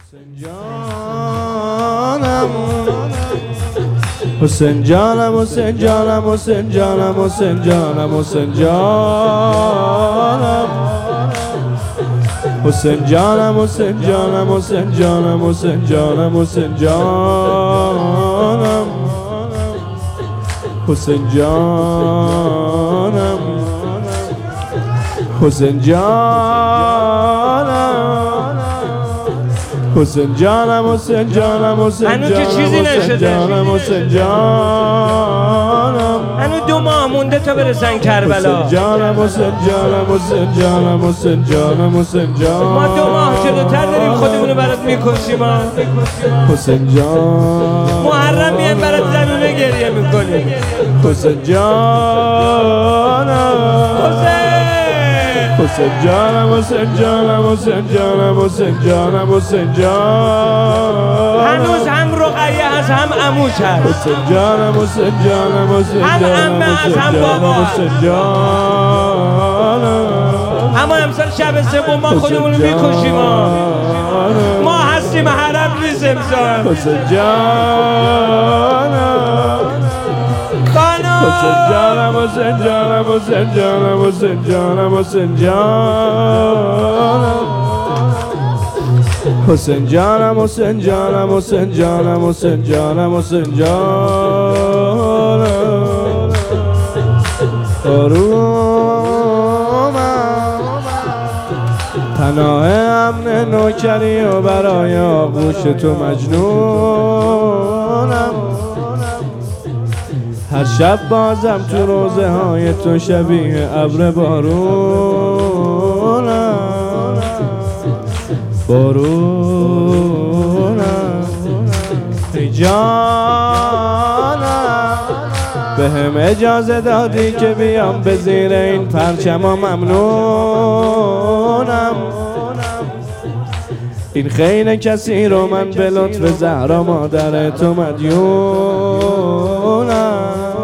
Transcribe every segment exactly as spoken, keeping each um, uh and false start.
حسین جانم حسین جانم حسین جانم حسین جانم حسین جانم حسین جانم حسین جانم حسین جانم حسین جانم حسین جانم حسین جانم حسین جانم حسین جانم حسین جانم حسین هنوز که چیزی نشده حسین جانم هنوز دو ماه مونده تا برسن کربلا. حسین جانم حسین جانم حسین جانم حسین جانم حسین جانم ما دو ماه جلوتر داریم خودمونو برات میکشیم. حسین جان محرم میایم برات زنونه گریه میکنیم. حسین جانم حسین جانم حسین جانم حسین جانم حسین جانم حسین جانم هنوز هم رقیه هست هم عموش هست. حسین جانم حسین جانم حسین هم عمه هست هم بابا هست. حسین جانم اما امسال شب سوم ما خودمونو میکشیم. ما هستیم حرم نیست امسال. حسین جانم حسین جانم حسین جانم حسین جانم حسین جانم حسین جانم حسین جانم حسین جانم حسین جانم حسین جانم حسین جانم آرومم پناه امن نوکری و برای آغوش تو مجنونم. هر شب بازم تو روزه های تو شبیه ابر بارونم بارونم ای جانم به هم اجازه دادی که بیام به زیر این پرچم و ممنونم. این خیلی کسی رو من به لطف زهرا مادر تو مدیونم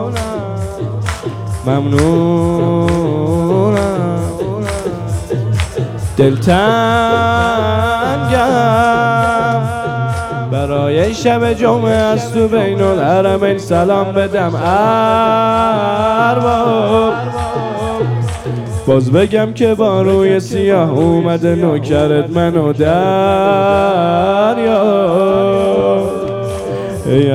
ممنونم. دلتنگم برای شب جمعه از تو بین الحرمین سلام بدم ارباب. باز بگم که با روی سیاه اومده نوکرت منو دریا. ای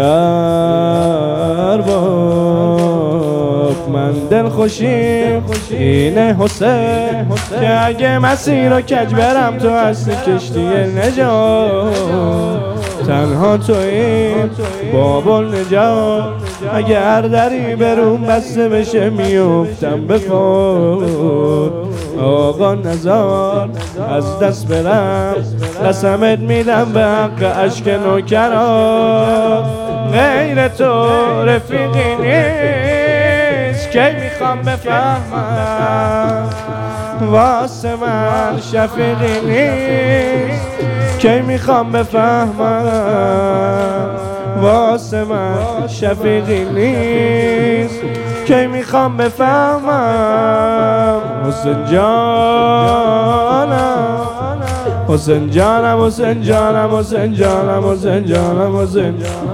ارباب من دل خوشیم اینه حسین که اگه مسیر رو کج برم تو هستی کشتی نجات. تنها تویی بابل نجات. اگه هر دری بروم بسته بشه میفتم به فوت. آقا نزار از دست برم قسمت میدم به حق عشق نوکرات. غیر تو رفیقی نیست کی میخوام بفهمم. واسه من شفیقی نیست کی میخوام بفهمم. واسه من شفیقی نیست کی میخوام بفهمم. حسین جانم حسین جانم حسین جانم حسین جانم حسین جانم حسین جانم